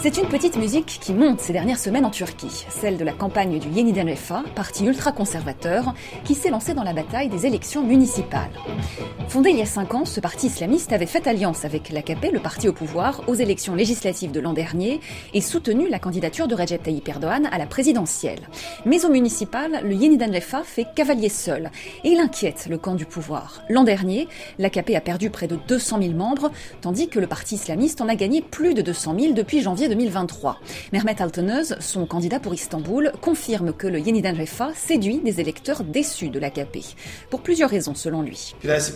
C'est une petite musique qui monte ces dernières semaines en Turquie, celle de la campagne du Yeniden Refah, parti ultra-conservateur, qui s'est lancé dans la bataille des élections municipales. Fondé il y a 5 ans, ce parti islamiste avait fait alliance avec l'AKP, le parti au pouvoir, aux élections législatives de l'an dernier et soutenu la candidature de Recep Tayyip Erdogan à la présidentielle. Mais au municipal, le Yeniden Refah fait cavalier seul et il inquiète le camp du pouvoir. L'an dernier, l'AKP a perdu près de 200 000 membres, tandis que le parti islamiste en a gagné plus de 200 000 depuis janvier 2023. Mehmet Altanöz, son candidat pour Istanbul, confirme que le Yeniden Refah séduit des électeurs déçus de l'AKP. Pour plusieurs raisons, selon lui.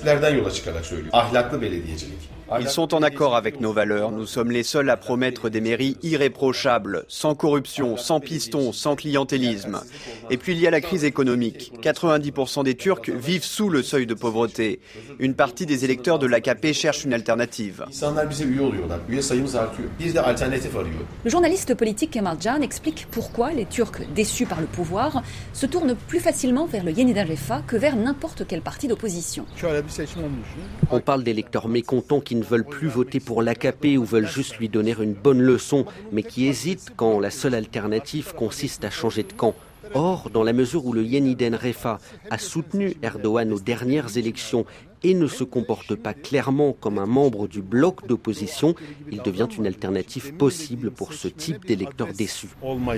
Ils sont en accord avec nos valeurs. Nous sommes les seuls à promettre des mairies irréprochables, sans corruption, sans piston, sans clientélisme. Et puis il y a la crise économique. 90% des Turcs vivent sous le seuil de pauvreté. Une partie des électeurs de l'AKP cherchent une alternative. Le journaliste politique Kemal Can explique pourquoi les Turcs déçus par le pouvoir se tournent plus facilement vers le Yeniden Refah que vers n'importe quel parti d'opposition. On parle d'électeurs mécontents qui ne veulent plus voter pour l'AKP ou veulent juste lui donner une bonne leçon, mais qui hésitent quand la seule alternative consiste à changer de camp. Or, dans la mesure où le Yeniden Refah a soutenu Erdogan aux dernières élections et ne se comporte pas clairement comme un membre du bloc d'opposition, il devient une alternative possible pour ce type d'électeurs déçus.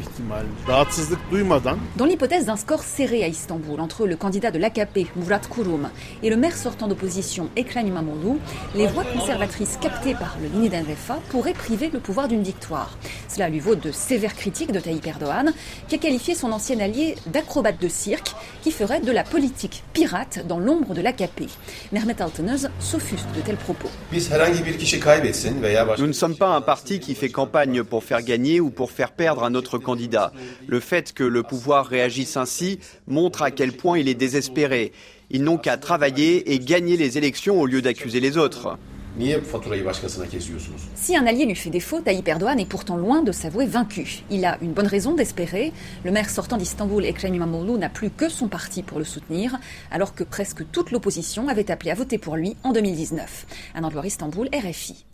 Dans l'hypothèse d'un score serré à Istanbul entre le candidat de l'AKP, Murat Kurum, et le maire sortant d'opposition, Ekrem İmamoğlu, les voix conservatrices captées par le Yeniden Refah pourraient priver le pouvoir d'une victoire. Cela lui vaut de sévères critiques de Tayyip Erdogan, qui a qualifié son ancien allié d'acrobate de cirque, qui ferait de la politique pirate dans l'ombre de l'AKP. Mehmet Altanöz s'offusque de tels propos. Nous ne sommes pas un parti qui fait campagne pour faire gagner ou pour faire perdre un autre candidat. Le fait que le pouvoir réagisse ainsi montre à quel point il est désespéré. Ils n'ont qu'à travailler et gagner les élections au lieu d'accuser les autres. Si un allié lui fait défaut, Tayyip Erdogan est pourtant loin de s'avouer vaincu. Il a une bonne raison d'espérer. Le maire sortant d'Istanbul, Ekrem İmamoğlu, n'a plus que son parti pour le soutenir, alors que presque toute l'opposition avait appelé à voter pour lui en 2019. Anne Istanbul, RFI.